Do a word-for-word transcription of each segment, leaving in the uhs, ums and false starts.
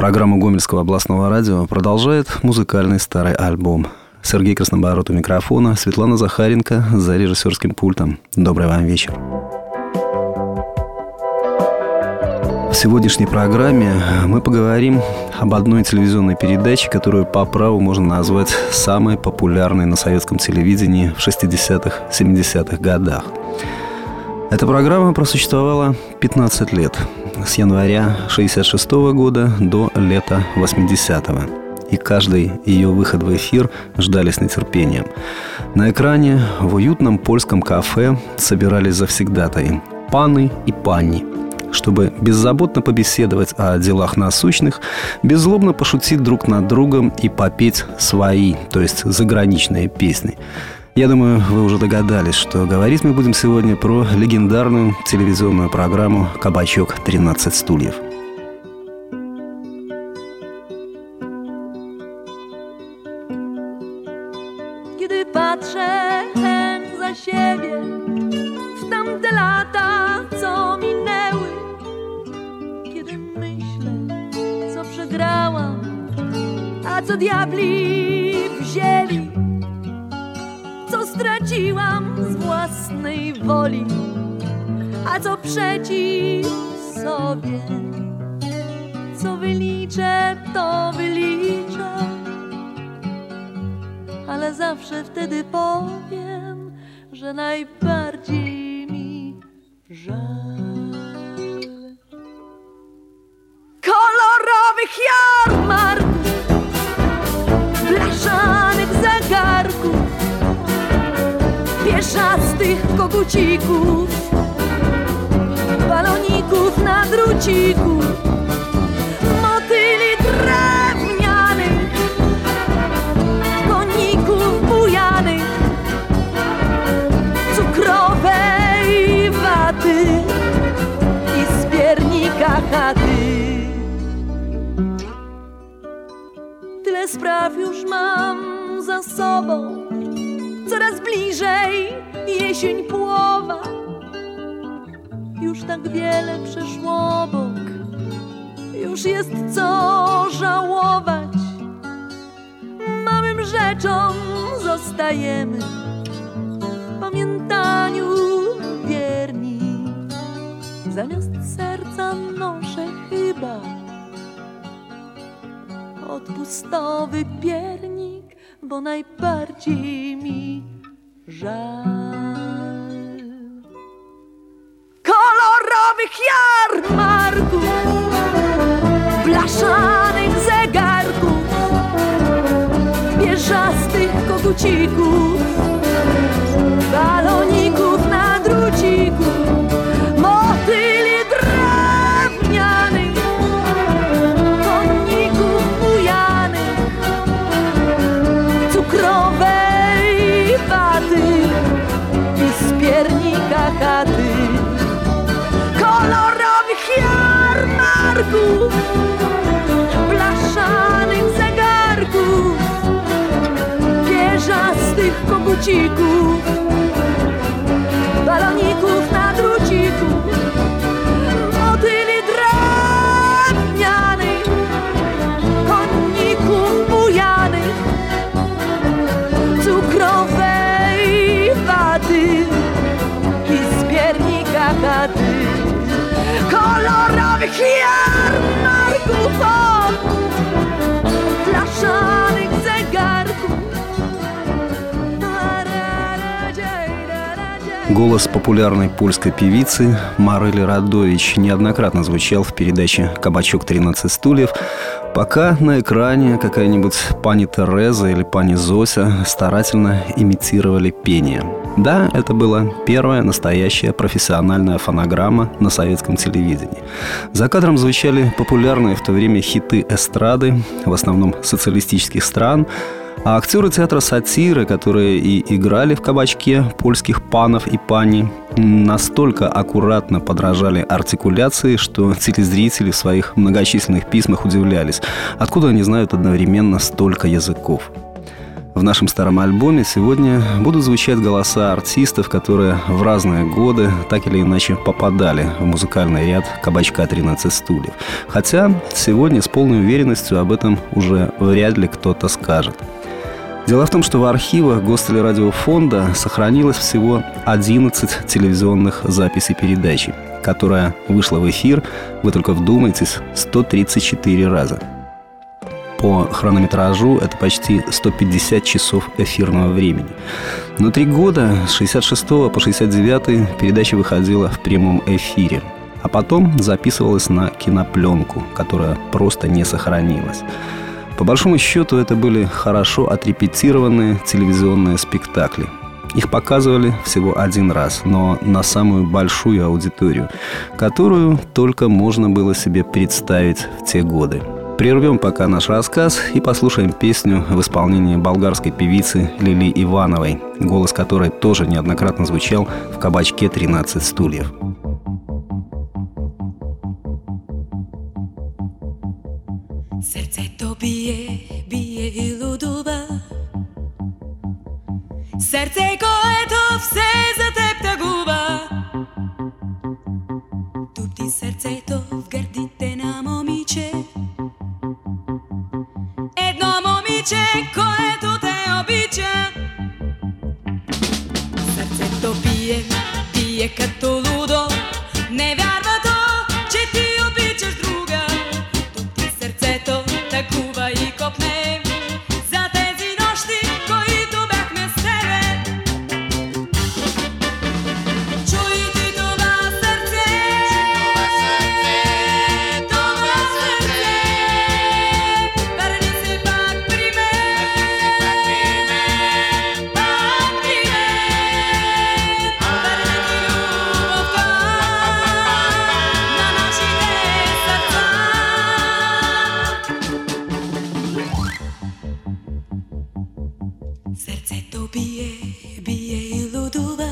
Программу Гомельского областного радио продолжает музыкальный старый альбом. Сергей Краснобород у микрофона, Светлана Захаренко за режиссерским пультом. Добрый вам вечер. В сегодняшней программе мы поговорим об одной телевизионной передаче, которую по праву можно назвать самой популярной на советском телевидении в шестидесятых-семидесятых годах. Эта программа просуществовала пятнадцать лет, с января шестьдесят шестого года до лета восьмидесятого. И каждый ее выход в эфир ждали с нетерпением. На экране в уютном польском кафе собирались завсегдатаи, паны и панни, чтобы беззаботно побеседовать о делах насущных, беззлобно пошутить друг над другом и попеть свои, то есть заграничные песни. Я думаю, вы уже догадались, что говорить мы будем сегодня про легендарную телевизионную программу «Кабачок тринадцать стульев». Kiedy patrzę za siebie w tamte lata, co minęły, kiedy myślę, co przegrałam, a co diabli wzięli, co straciłam z własnej woli, a co przeciw sobie, co wyliczę, to wyliczę, ale zawsze wtedy powiem, że najbardziej mi żal kolorowych jarmarków, blaszanych zegarków, pieszastych kogucików, baloników na druciku, motyli drewnianych, koników bujanych, cukrowej waty i z piernika chaty. Tyle spraw już mam za sobą, coraz bliżej jesień połowa. Już tak wiele przeszło obok, już jest co żałować. Małym rzeczom zostajemy w pamiętaniu wierni. Zamiast serca noszę chyba odpustowy piernik, bo najbardziej mi żal kolorowych jarmarków, blaszanych zegarków, pierzastych kogucików, baloników na druciku, motyli drewnianych, koników bujanych, cukrowej waty i z piernika chaty. Kolorowych jarmarków, blaszanych zegarków, pierzastych kogucików, baloników na druciku, motyli drewnianych, koników bujanych, cukrowej waty i z piernika chaty. Kolorowych jarmarków, o, blaszanych zegarków. Голос популярной польской певицы Маryli Радович неоднократно звучал в передаче «Кабачок тринадцать стульев», пока на экране какая-нибудь пани Тереза или пани Зося старательно имитировали пение. Да, это была первая настоящая профессиональная фонограмма на советском телевидении. За кадром звучали популярные в то время хиты эстрады, в основном социалистических стран, а актеры театра сатиры, которые и играли в «Кабачке» польских панов и пани, настолько аккуратно подражали артикуляции, что телезрители в своих многочисленных письмах удивлялись, откуда они знают одновременно столько языков. В нашем старом альбоме сегодня будут звучать голоса артистов, которые в разные годы так или иначе попадали в музыкальный ряд «Кабачка тринадцать стульев». Хотя сегодня с полной уверенностью об этом уже вряд ли кто-то скажет. Дело в том, что в архивах Гостелерадиофонда сохранилось всего одиннадцать телевизионных записей передачи, которая вышла в эфир, вы только вдумайтесь, сто тридцать четыре раза. По хронометражу это почти сто пятьдесят часов эфирного времени. Но три года, с шестьдесят шестого по шестьдесят девятый, передача выходила в прямом эфире, а потом записывалась на кинопленку, которая просто не сохранилась. По большому счету, это были хорошо отрепетированные телевизионные спектакли. Их показывали всего один раз, но на самую большую аудиторию, которую только можно было себе представить в те годы. Прервем пока наш рассказ и послушаем песню в исполнении болгарской певицы Лили Ивановой, голос которой тоже неоднократно звучал в «Кабачке тринадцать стульев». Srce to bije, bije i luduva. Srce което все за теб тъгува. Тупти сърцето в гърдите на момиче. Едно момиче, което те обича. Сърцето бие, бие като лудо. Не вярва то, че ти обичаш друга. Тупти сърцето тъгува и копне. За тези нощи, които бяхме с тебе. Чуй ти това сърце, това сърце. Върни се пак при мен, пак при мен. Върни ти любовта на нашите сърца. Сърцето бие, бие и лудува.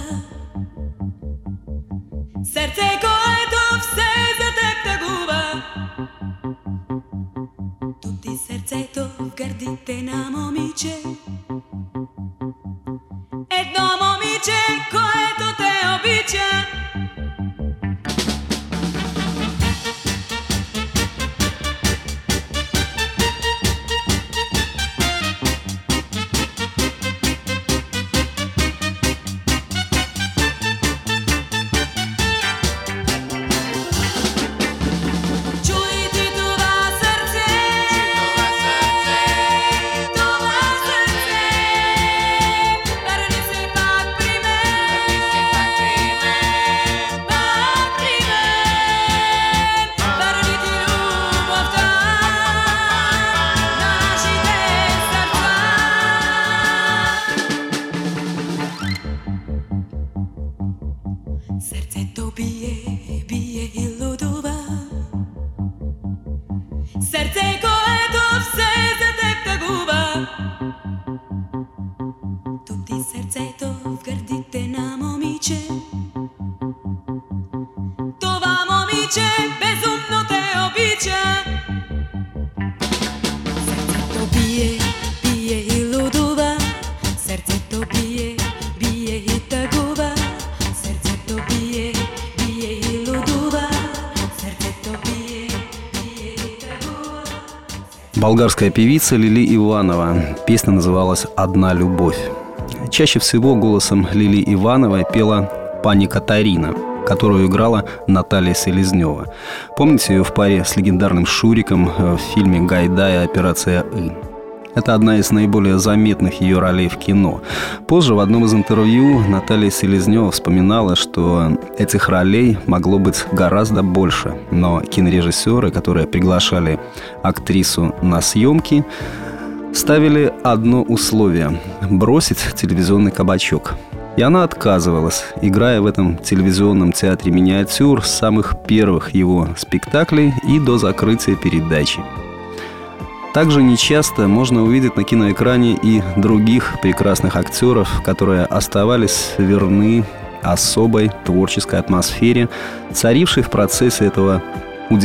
Сърце, което все за теб тъгува. Тупти сърцето в гърдите на момиче. Едно момиче, което те обича. Чуй ти това сърце, това сърце. Върни се пак при мен, пак при мен. Върни ти любовта на нашите сърца. Сърцето бие, бие и лудува. Сърце, което все за теб тъгува. Тупти сърцето в гърдите на момиче. Това момиче безумно те обича. Сърцето бие, бие и лудува. Сърцето бие, бие и тъгува. Сърцето бие, бие и лудува. Сърцето бие, бие и тъгува. Болгарская певица Лили Иванова. Песня называлась «Одна любовь». Чаще всего голосом Лили Ивановой пела пани Катарина, которую играла Наталья Селезнева. Помните ее в паре с легендарным Шуриком в фильме Гайдая «Операция И». Это одна из наиболее заметных ее ролей в кино. Позже в одном из интервью Наталья Селезнева вспоминала, что этих ролей могло быть гораздо больше, но кинорежиссеры, которые приглашали актрису на съемки, ставили одно условие – бросить телевизионный кабачок. И она отказывалась, играя в этом телевизионном театре миниатюр с самых первых его спектаклей и до закрытия передачи. Также нечасто можно увидеть на киноэкране и других прекрасных актеров, которые оставались верны особой творческой атмосфере, царившей в процессе этого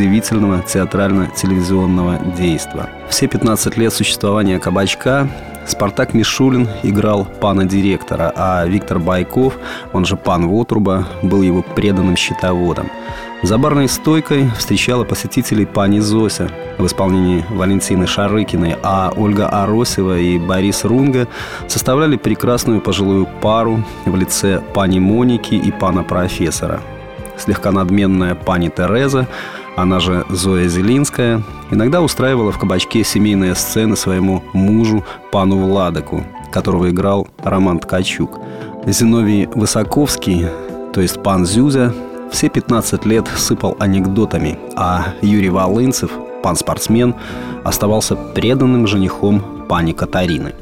удивительного театрально-телевизионного действа. Все пятнадцать лет существования «Кабачка» Спартак Мишулин играл пана директора, а Виктор Байков, он же пан Вотруба, был его преданным счетоводом. За барной стойкой встречала посетителей пани Зося в исполнении Валентины Шарыкиной, а Ольга Аросева и Борис Рунга составляли прекрасную пожилую пару в лице пани Моники и пана профессора. Слегка надменная пани Тереза, она же Зоя Зелинская, иногда устраивала в кабачке семейные сцены своему мужу, пану Владыку, которого играл Роман Ткачук. Зиновий Высоковский, то есть пан Зюзя, все пятнадцать лет сыпал анекдотами, а Юрий Волынцев, пан-спортсмен, оставался преданным женихом пани Катарины.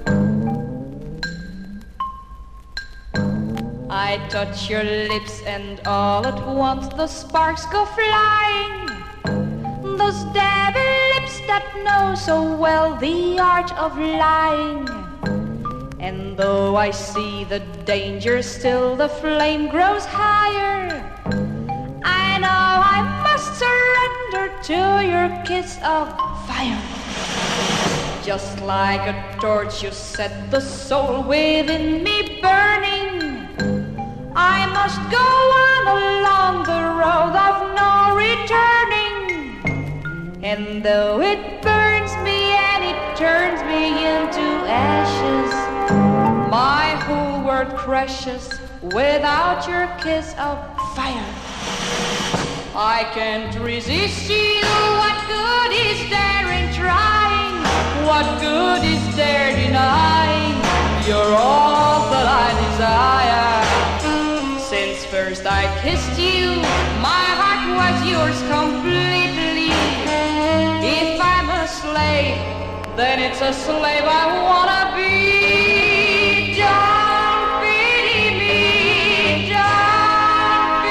I touch your lips and all at once the sparks go flying. Those devil lips that know so well the art of lying. And though I see the danger, still the flame grows higher. I know I must surrender to your kiss of fire. Just like a torch you set the soul within me burning. I must go on along the road of no returning. And though it burns me and it turns me into ashes, my whole world crashes without your kiss of fire. I can't resist you. What good is there in trying? What good is there denying? You're all that I desire. Since first I kissed you, my heart was yours completely. If I'm a slave, then it's a slave I wanna be. Don't pity me, don't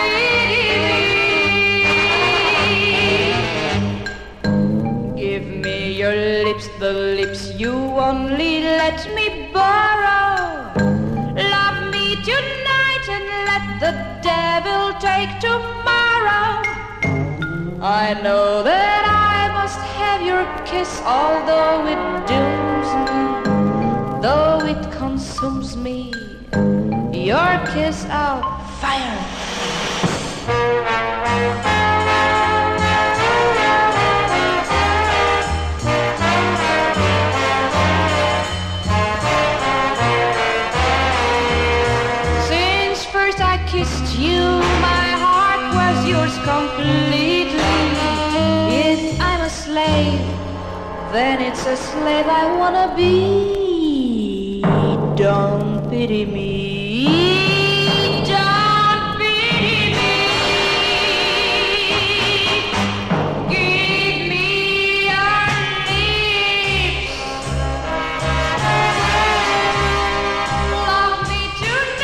pity me. Give me your lips, the lips you only let me borrow. Love me tonight and let the devil take tomorrow. I know that I must have your kiss, although it dooms me, though it consumes me. Your kiss of fire. Kissed you, my heart was yours completely. If I'm a slave, then it's a slave I wanna be. Don't pity me, don't pity me. Give me your lips. Love me tonight.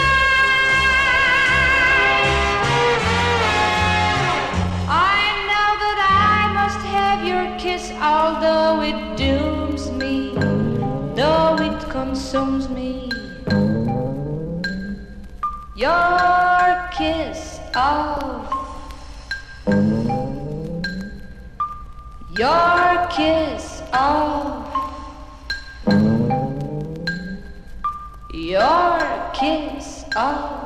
Although it dooms me, though it consumes me, your kiss of, your kiss of, your kiss of.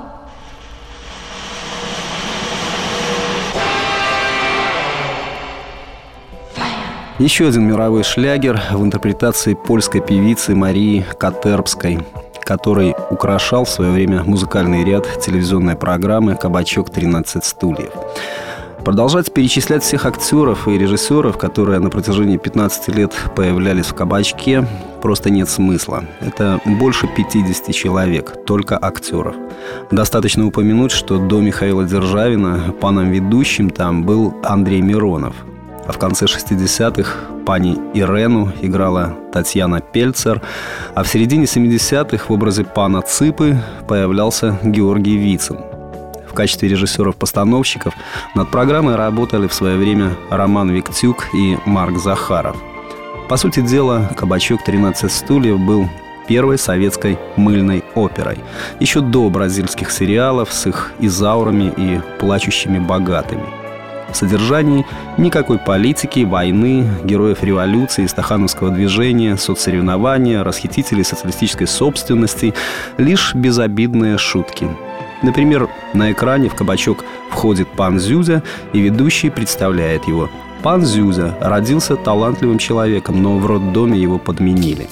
Еще один мировой шлягер в интерпретации польской певицы Марии Катербской, который украшал в свое время музыкальный ряд телевизионной программы «Кабачок тринадцать стульев». Продолжать перечислять всех актеров и режиссеров, которые на протяжении пятнадцати лет появлялись в «Кабачке», просто нет смысла. Это больше пятидесяти человек, только актеров. Достаточно упомянуть, что до Михаила Державина паном-ведущим там был Андрей Миронов. А в конце шестидесятых пани Ирену играла Татьяна Пельцер, а в середине семидесятых в образе пана Цыпы появлялся Георгий Вицин. В качестве режиссеров-постановщиков над программой работали в свое время Роман Виктюк и Марк Захаров. По сути дела, «Кабачок тринадцать стульев» был первой советской мыльной оперой, еще до бразильских сериалов с их изаурами и плачущими богатыми. В содержании никакой политики, войны, героев революции, стахановского движения, соцсоревнования, расхитителей социалистической собственности, лишь безобидные шутки. Например, на экране в кабачок входит пан Зюзя, и ведущий представляет его. Пан Зюзя родился талантливым человеком, но в роддоме его подменили.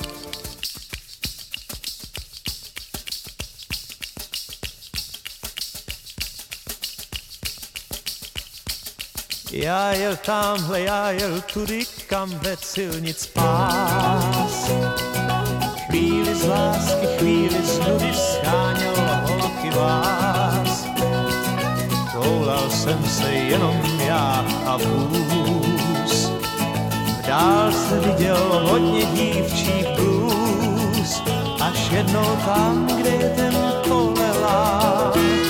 Já jel tamhle, já jel tudy, kam ved silnic pás. Chvíli z lásky, chvíli z nudy scháněl holky vás. Koulal jsem se jenom já a vůz. V dálce viděl hodně dívčích blůz, až jednou tam, kde je ten kolelán.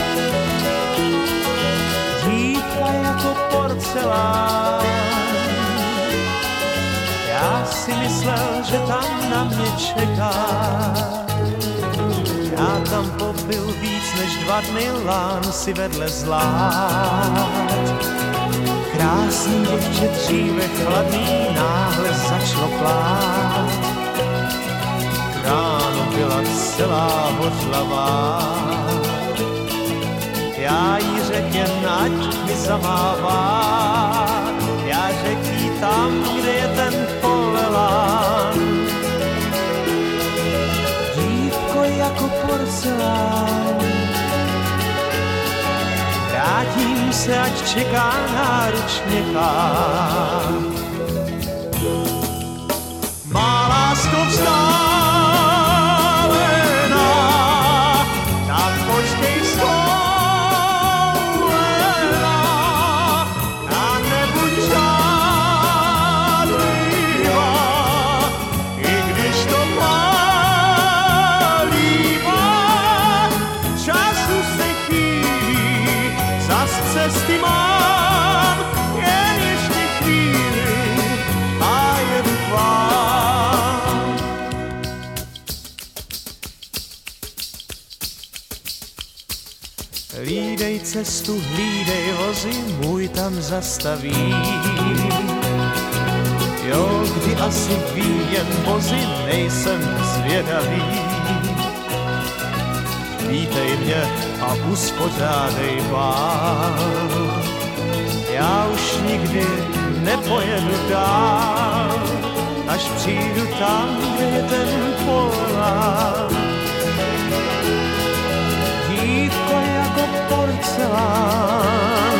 Dívka jako porcelán. Já si myslel, že tam na mě čeká. Já tam popil víc než dva dny, lán si vedle zlát. Krásný děvče dříve chladný náhle začalo plát. K ránu byla celá hořlavá. Já jí řek jen, ať mi zamává. Já řek jí tam, kde je ten polelán. Dívko jako porcelán. Vrátím se, ať čeká náruč měkká. Má lásko vzdálená, tak počkej stoulená a nebuď žádlivá, i když to pálívá. Času se chýlí, zas cesty mám, jen ještě chvíli a jedu k vám. Hlídej cestu, hlídej vozy, můj tam zastaví. Jo, kdy asi ví jen vozy, nejsem zvědavý. Vítej mě a uspořádej bál. Já už nikdy nepojedu dál, až přijdu tam, kde je ten polán. Dívko jako porcelán,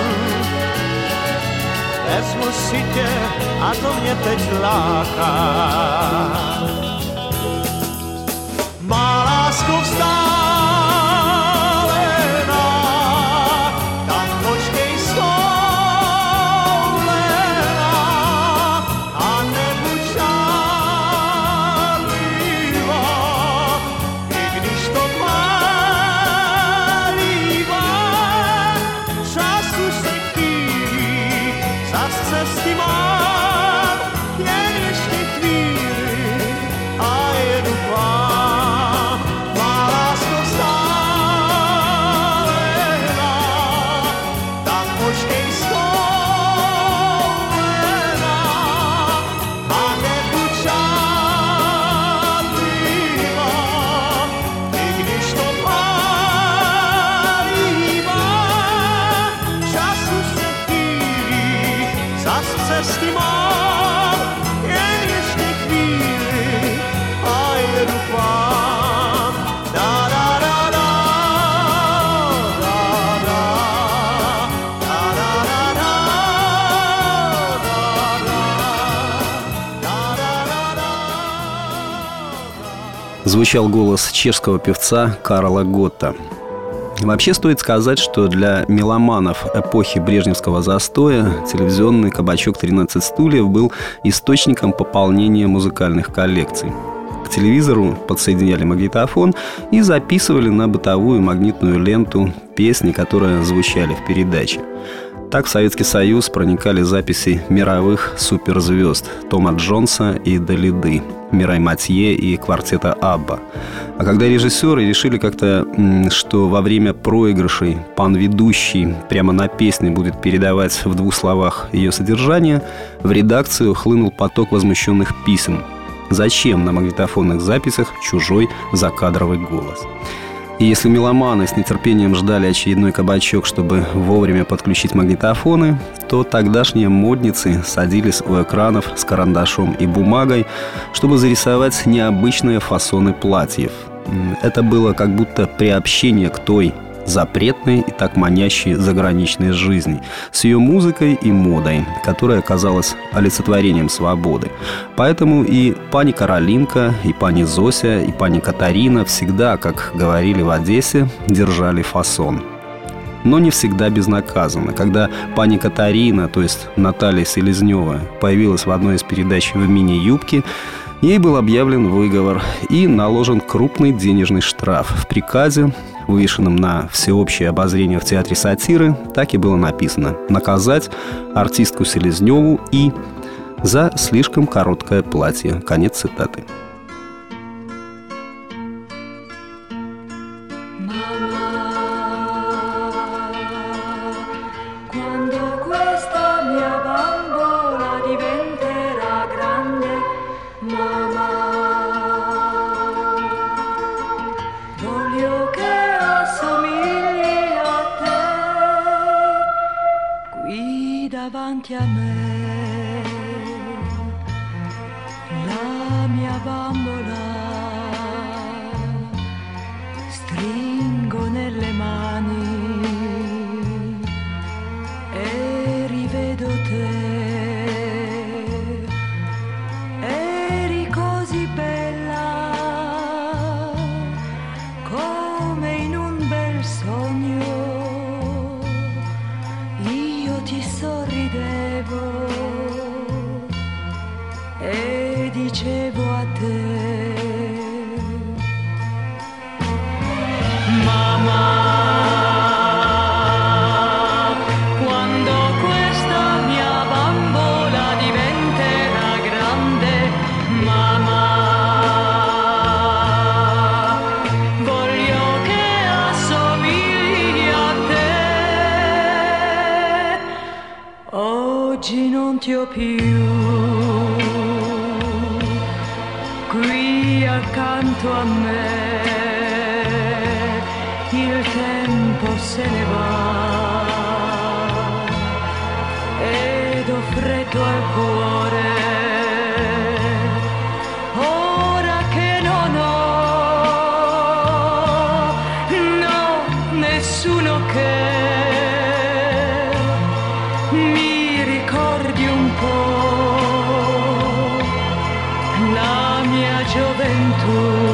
vezmu si tě a to mě teď láká. Má lásko vzdálená, tak počkej stoulená a nebuď žádlivá, i když to pálívá. Času se chýlí, zas cesty mám, jen ještě chvíli a jedu k vám. Má lásko vzdálená, tak počkej stoulená a nebuď žádlivá, i když to pálívá. Času se chýlí, zas cesty mám, jen ještě chvíli a jedu k vám. Da, da, da, da, da, da, da, da, da, da, da, da, da. Звучал голос чешского певца Карла Готта. Вообще стоит сказать, что для меломанов эпохи брежневского застоя телевизионный кабачок «тринадцать стульев» был источником пополнения музыкальных коллекций. К телевизору подсоединяли магнитофон и записывали на бытовую магнитную ленту песни, которые звучали в передаче. Так в Советский Союз проникали записи мировых суперзвезд Тома Джонса и Далиды, Мирай Матье и квартета Абба. А когда режиссеры решили как-то, что во время проигрышей пан-ведущий прямо на песне будет передавать в двух словах ее содержание, в редакцию хлынул поток возмущенных писем. Зачем на магнитофонных записях чужой закадровый голос? И если меломаны с нетерпением ждали очередной кабачок, чтобы вовремя подключить магнитофоны, то тогдашние модницы садились у экранов с карандашом и бумагой, чтобы зарисовать необычные фасоны платьев. Это было как будто приобщение к той запретной и так манящей заграничной жизни, с ее музыкой и модой, которая оказалась олицетворением свободы. Поэтому и пани Каролинка, и пани Зося, и пани Катарина всегда, как говорили в Одессе, держали фасон. Но не всегда безнаказанно. Когда пани Катарина, то есть Наталья Селезнева, появилась в одной из передач в мини-юбке, ей был объявлен выговор и наложен крупный денежный штраф. В приказе, вывешенном на всеобщее обозрение в Театре сатиры, так и было написано: наказать артистку Селезневу и за слишком короткое платье. Конец цитаты. Davanti a me la mia bambola stringo nelle mani e rivedo te, eri così bella come in un bel sogno, io ti sorridevo e dicevo a te: mamma, quando questa mia bambola diventerà grande, mamma, voglio che assomigli a te. Oggi non ti ho più qui accanto a me, il tempo se ne va ed ho freddo al cuore, ora che non ho, no, nessuno che mi ricordi un po' la mia gioventù.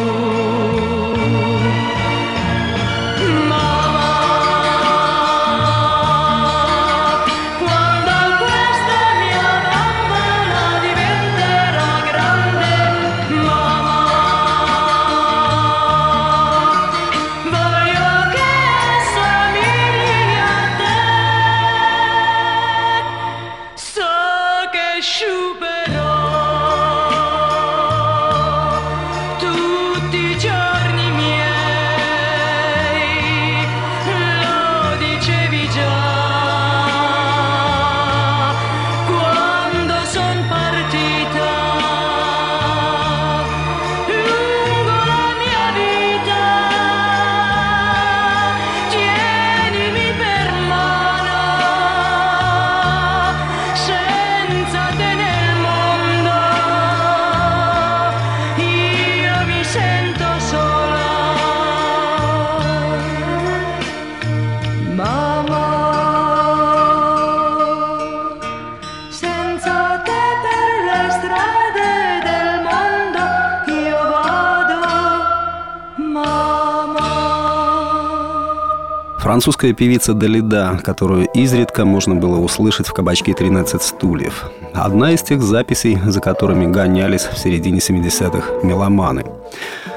Французская певица Далида, которую изредка можно было услышать в кабачке «тринадцать стульев». Одна из тех записей, за которыми гонялись в середине семидесятых меломаны.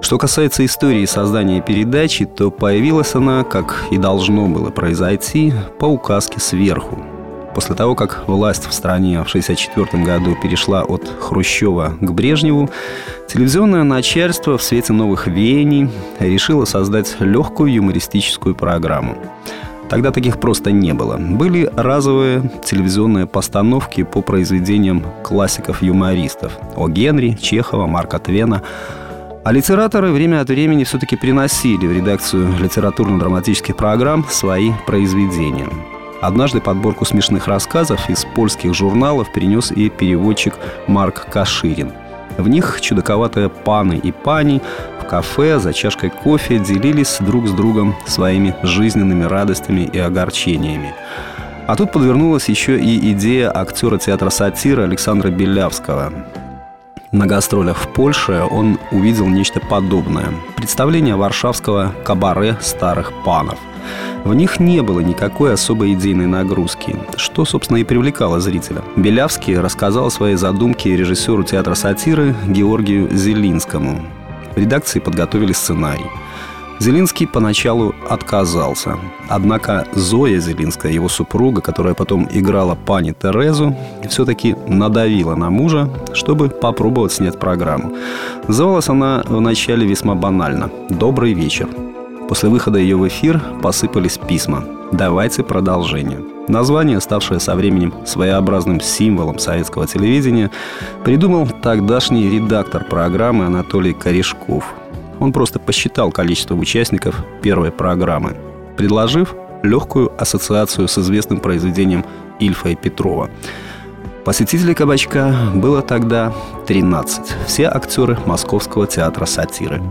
Что касается истории создания передачи, то появилась она, как и должно было произойти, по указке сверху. После того, как власть в стране в шестьдесят четвёртом году перешла от Хрущева к Брежневу, телевизионное начальство в свете новых веяний решило создать легкую юмористическую программу. Тогда таких просто не было. Были разовые телевизионные постановки по произведениям классиков-юмористов О. Генри, Чехова, Марка Твена. А литераторы время от времени все-таки приносили в редакцию литературно-драматических программ свои произведения. Однажды подборку смешных рассказов из польских журналов принес и переводчик Марк Каширин. В них чудаковатые паны и пани в кафе за чашкой кофе делились друг с другом своими жизненными радостями и огорчениями. А тут подвернулась еще и идея актера театра сатиры Александра Белявского. На гастролях в Польше он увидел нечто подобное. Представление варшавского кабаре старых панов. В них не было никакой особой идейной нагрузки, что, собственно, и привлекало зрителя. Белявский рассказал о своей задумке режиссеру театра сатиры Георгию Зелинскому. В редакции подготовили сценарий. Зелинский поначалу отказался. Однако Зоя Зелинская, его супруга, которая потом играла пани Терезу, все-таки надавила на мужа, чтобы попробовать снять программу. Называлась она вначале весьма банально «Добрый вечер». После выхода ее в эфир посыпались письма «Давайте продолжение». Название, ставшее со временем своеобразным символом советского телевидения, придумал тогдашний редактор программы Анатолий Корешков. Он просто посчитал количество участников первой программы, предложив легкую ассоциацию с известным произведением Ильфа и Петрова. Посетителей «Кабачка» было тогда тринадцать. Все актеры Московского театра сатиры.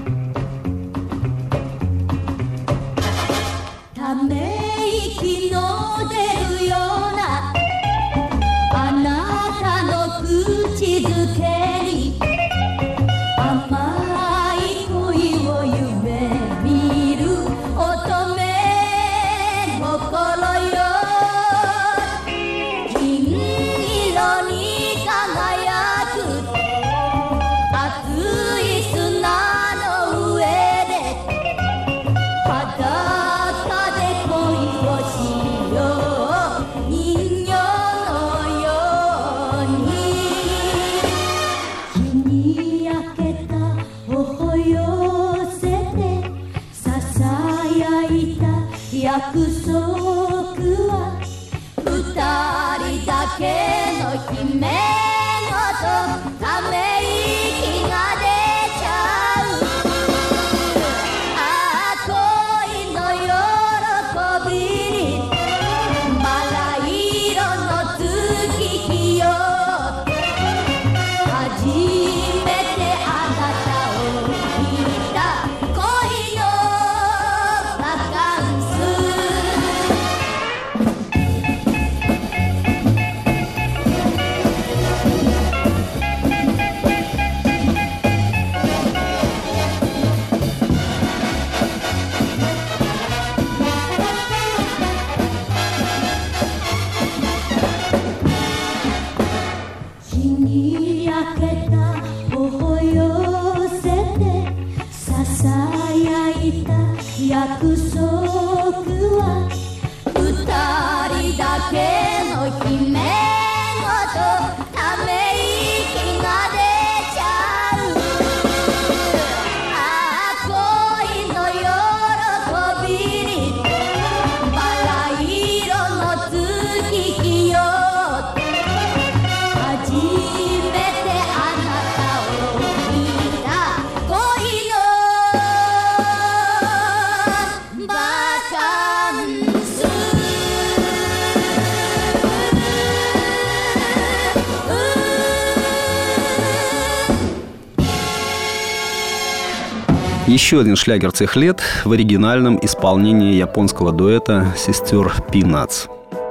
Еще один шлягер тех лет в оригинальном исполнении японского дуэта сестер Пинатс.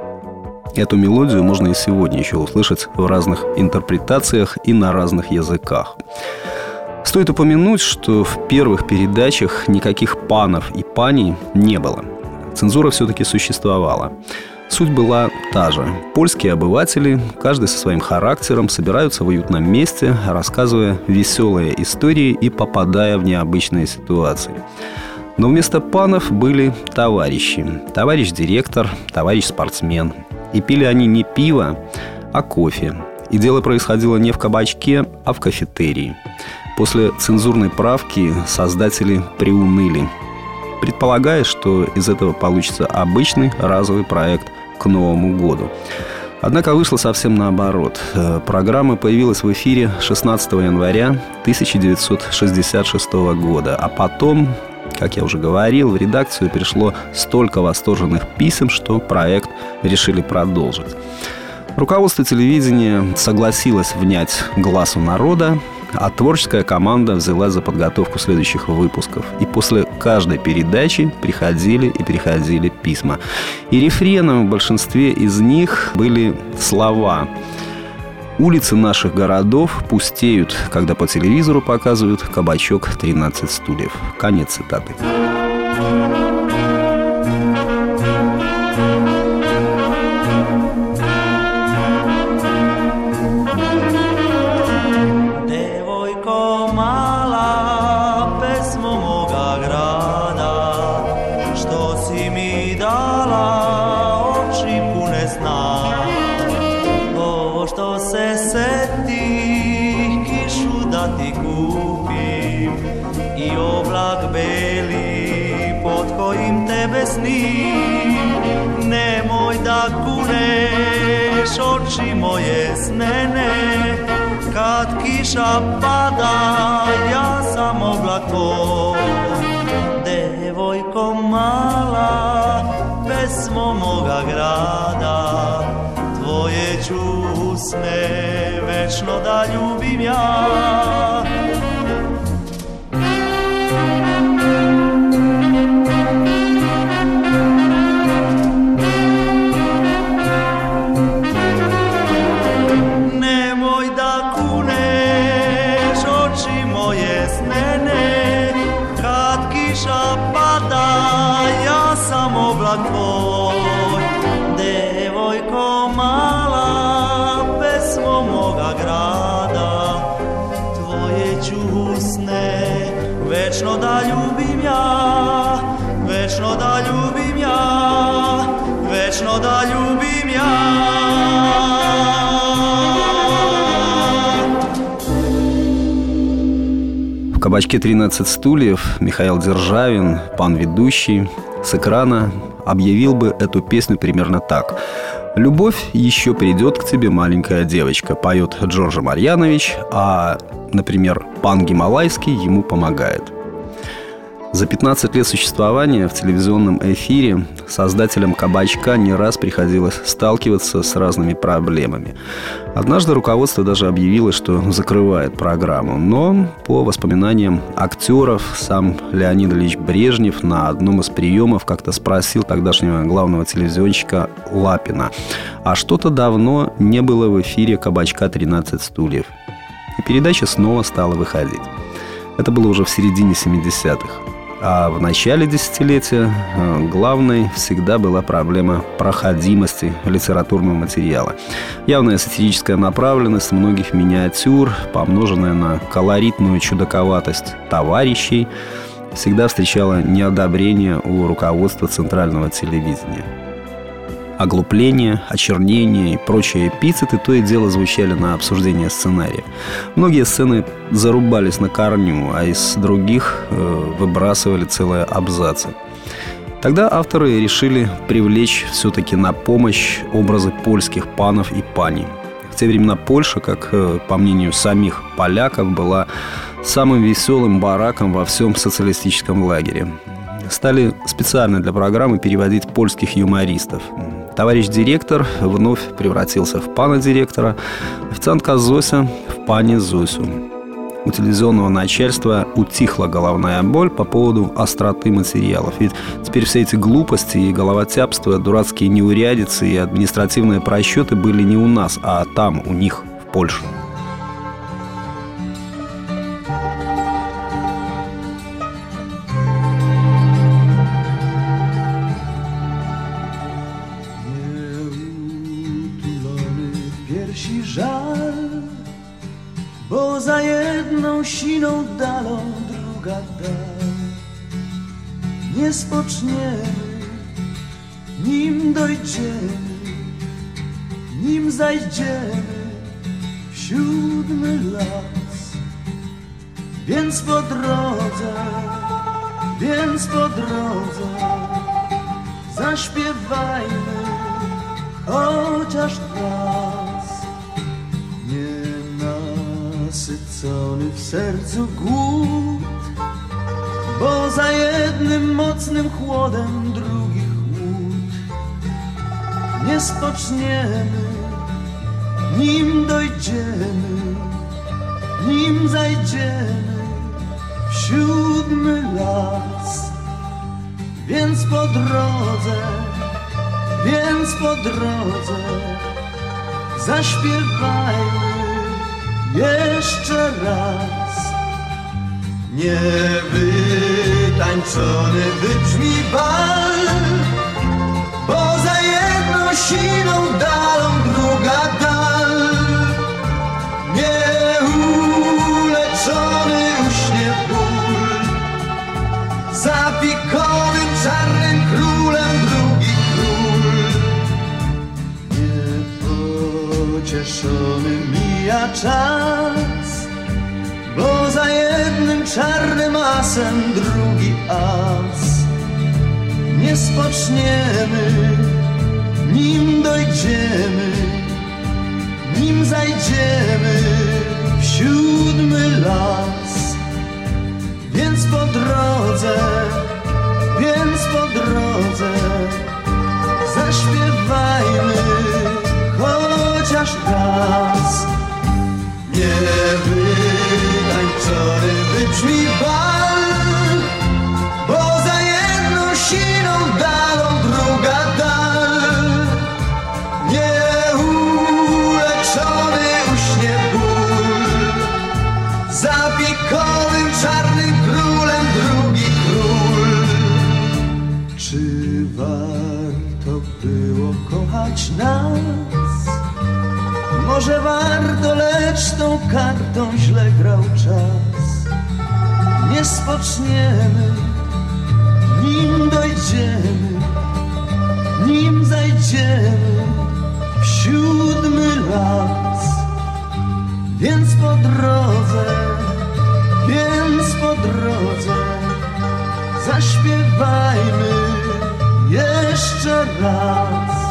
Эту мелодию можно и сегодня еще услышать в разных интерпретациях и на разных языках. Стоит упомянуть, что в первых передачах никаких панов и паней не было. Цензура все-таки существовала. Суть была та же. Польские обыватели, каждый со своим характером, собираются в уютном месте, рассказывая веселые истории и попадая в необычные ситуации. Но вместо панов были товарищи. Товарищ-директор, товарищ-спортсмен. И пили они не пиво, а кофе. И дело происходило не в кабачке, а в кафетерии. После цензурной правки создатели приуныли, предполагая, что из этого получится обычный разовый проект к Новому году. Однако вышло совсем наоборот. Программа появилась в эфире шестнадцатого января тысяча девятьсот шестьдесят шестого года. А потом, как я уже говорил, в редакцию пришло столько восторженных писем, что проект решили продолжить. Руководство телевидения согласилось внять гласу народа, а творческая команда взялась за подготовку следующих выпусков. И после каждой передачи приходили и приходили письма. И рефреном в большинстве из них были слова: «Улицы наших городов пустеют, когда по телевизору показывают кабачок тринадцать стульев». Конец цитаты. Nemoj da kuneš oči moje snene, kad kiša pada, ja sam oblak tvoj. Devojko mala, pesmo moga grada, tvoje ću usne večno da ljubim ja. Tvoj, devojko mala, pesmo moga grada, tvoje ću usne večno da ljubim ja, večno da ljubim ja, večno da ljubim ja. В кабачке тринадцать стульев Михаил Державин, пан ведущий, с экрана объявил бы эту песню примерно так: «Любовь еще придет к тебе, маленькая девочка», поет Джорджо Марьянович, а, например, пан Гималайский ему помогает. За пятнадцать лет существования в телевизионном эфире создателям «Кабачка» не раз приходилось сталкиваться с разными проблемами. Однажды руководство даже объявило, что закрывает программу. Но, по воспоминаниям актеров, сам Леонид Ильич Брежнев на одном из приемов как-то спросил тогдашнего главного телевизионщика Лапина: а что-то давно не было в эфире «Кабачка тринадцать стульев». И передача снова стала выходить. Это было уже в середине семидесятых. А в начале десятилетия главной всегда была проблема проходимости литературного материала. Явная сатирическая направленность многих миниатюр, помноженная на колоритную чудаковатость товарищей, всегда встречала неодобрение у руководства центрального телевидения. Оглупление, очернение и прочие эпитеты то и дело звучали на обсуждение сценария. Многие сцены зарубались на корню, а из других э, выбрасывали целые абзацы. Тогда авторы решили привлечь все-таки на помощь образы польских панов и пани. В те времена Польша, как э, по мнению самих поляков, была самым веселым бараком во всем социалистическом лагере. Стали специально для программы переводить польских юмористов. Товарищ директор вновь превратился в пана директора, официантка Зося в пани Зосю. У телевизионного начальства утихла головная боль по поводу остроты материалов. Ведь теперь все эти глупости и головотяпства, дурацкие неурядицы и административные просчеты были не у нас, а там, у них, в Польше. jedną siną dalą, druga dal. Nie spoczniemy, nim dojdziemy, nim zajdziemy w siódmy las. Więc po drodze, więc po drodze zaśpiewajmy chociaż raz. Nienasycony w sercu głód, bo za jednym mocnym chłodem drugi chłód. Nie spoczniemy, nim dojdziemy, nim zajdziemy w siódmy las. Więc po drodze, więc po drodze zaśpiewajmy jeszcze raz. Niewytańczony wybrzmi bal, bo za jedną siną dalą druga dal. Nieuleczony uśnie ból, za pikowym czarnym królem drugi król. Niepocieszony mija czas, bo za jednym czarnym asem drugi as. Nie spoczniemy, nim dojdziemy, nim zajdziemy w siódmy las. Więc po drodze, więc po drodze zaśpiewajmy chociaż raz. Niewytańczony wybrzmi bal, bo za jedną siną dalą druga dal. Nieuleczony uśnie ból, za pikowym czarnym królem drugi król. Czy warto było kochać nas? Może warto, lecz tą kartą źle grał czas. Nie spoczniemy, nim dojdziemy, nim zajdziemy w siódmy las. Więc po drodze, więc po drodze zaśpiewajmy jeszcze raz.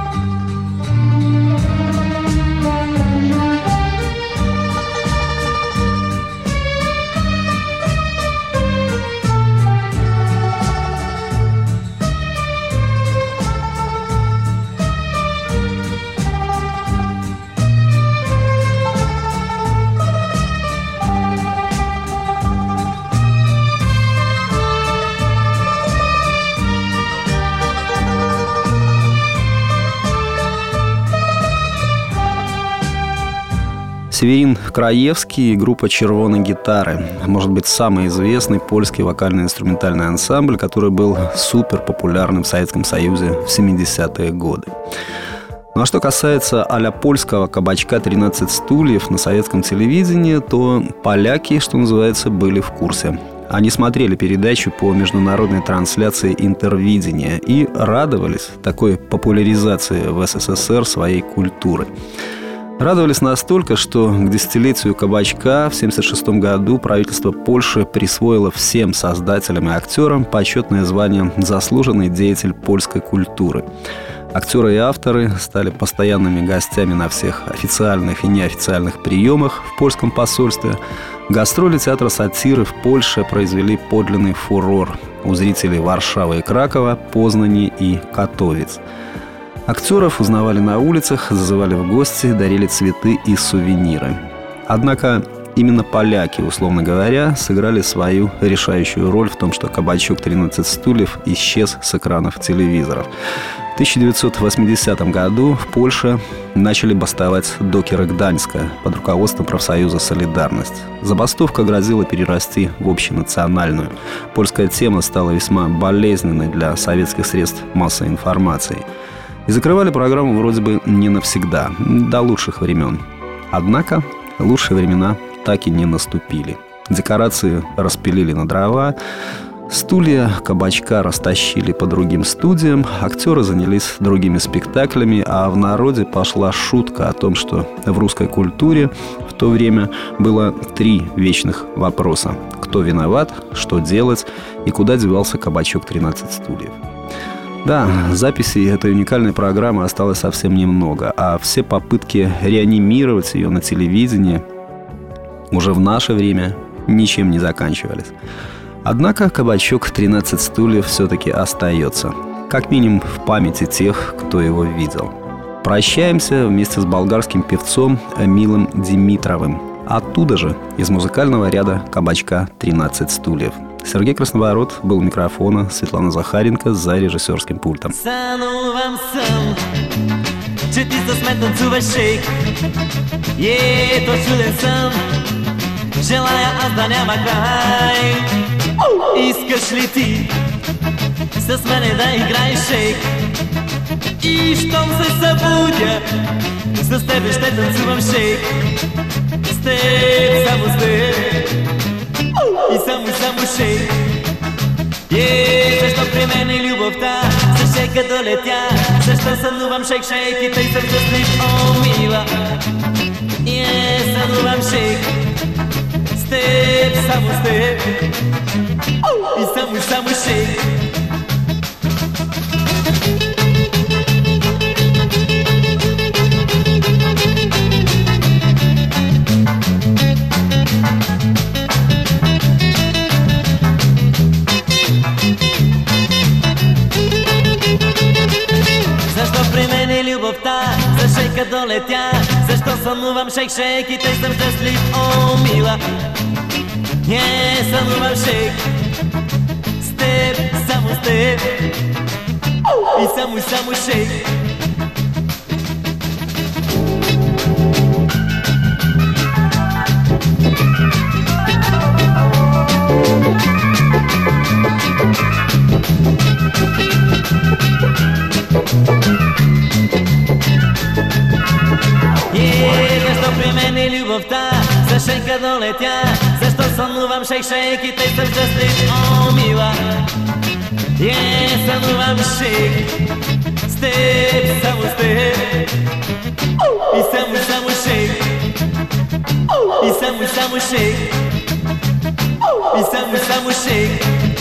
Северин Краевский и группа «Червоные гитары». Может быть, самый известный польский вокально-инструментальный ансамбль, который был супер популярным в Советском Союзе в семидесятые годы. Ну а что касается а-ля польского кабачка «тринадцать стульев» на советском телевидении, то поляки, что называется, были в курсе. Они смотрели передачу по международной трансляции интервидения и радовались такой популяризации в СССР своей культуры. Радовались настолько, что к десятилетию кабачка в семьдесят шестом году правительство Польши присвоило всем создателям и актерам почетное звание «Заслуженный деятель польской культуры». Актеры и авторы стали постоянными гостями на всех официальных и неофициальных приемах в польском посольстве. Гастроли театра сатиры в Польше произвели подлинный фурор у зрителей Варшавы и Кракова, Познани и Катовиц. Актеров узнавали на улицах, зазывали в гости, дарили цветы и сувениры. Однако именно поляки, условно говоря, сыграли свою решающую роль в том, что кабачок «тринадцать стульев» исчез с экранов телевизоров. В тысяча девятьсот восьмидесятом году в Польше начали бастовать докеры Гданьска под руководством профсоюза «Солидарность». Забастовка грозила перерасти в общенациональную. Польская тема стала весьма болезненной для советских средств массовой информации. И закрывали программу вроде бы не навсегда, до лучших времен. Однако лучшие времена так и не наступили. Декорации распилили на дрова, стулья кабачка растащили по другим студиям, актеры занялись другими спектаклями, а в народе пошла шутка о том, что в русской культуре в то время было три вечных вопроса: кто виноват, что делать и куда девался кабачок тринадцать стульев. Да, записей этой уникальной программы осталось совсем немного, а все попытки реанимировать ее на телевидении уже в наше время ничем не заканчивались. Однако кабачок тринадцать стульев все-таки остается, как минимум в памяти тех, кто его видел. Прощаемся вместе с болгарским певцом Эмилом Димитровым. Оттуда же, из музыкального ряда кабачка тринадцать стульев. Сергей Красноворот был у микрофона, Светлана Захаренко за режиссерским пультом. Сънувам съм, че ти с мен танцуваш шейк. Ето чуден съм, желая аз да няма край. Искаш ли ти с мене да играеш шейк? И щом се събудя, с тебе ще танцувам шейк. С теб, само с теб, и само, само шейк. Е, защо при мен е любовта, за шейка долетя. Защо сънувам шейк, шейк и тъй съм щастлив, о, мила. Е, сънувам шейк, с теб, само с теб, и само, само шейк. Защо при мен е любовта, за шейка долетя. Защо сънувам шейк, шейк и тъй съм щастлив, о, мила. Не, сънувам шейк, с теб, само с теб, и само, само шейк. Е, защо при мен е любовта, за шейка долетя. Защо сънувам шейк, шейк и тъй съм щастлив, о, мила. Е, сънувам шейк, с теб, само с теб, и само, само шейк. И само, само шейк. И само, само шейк.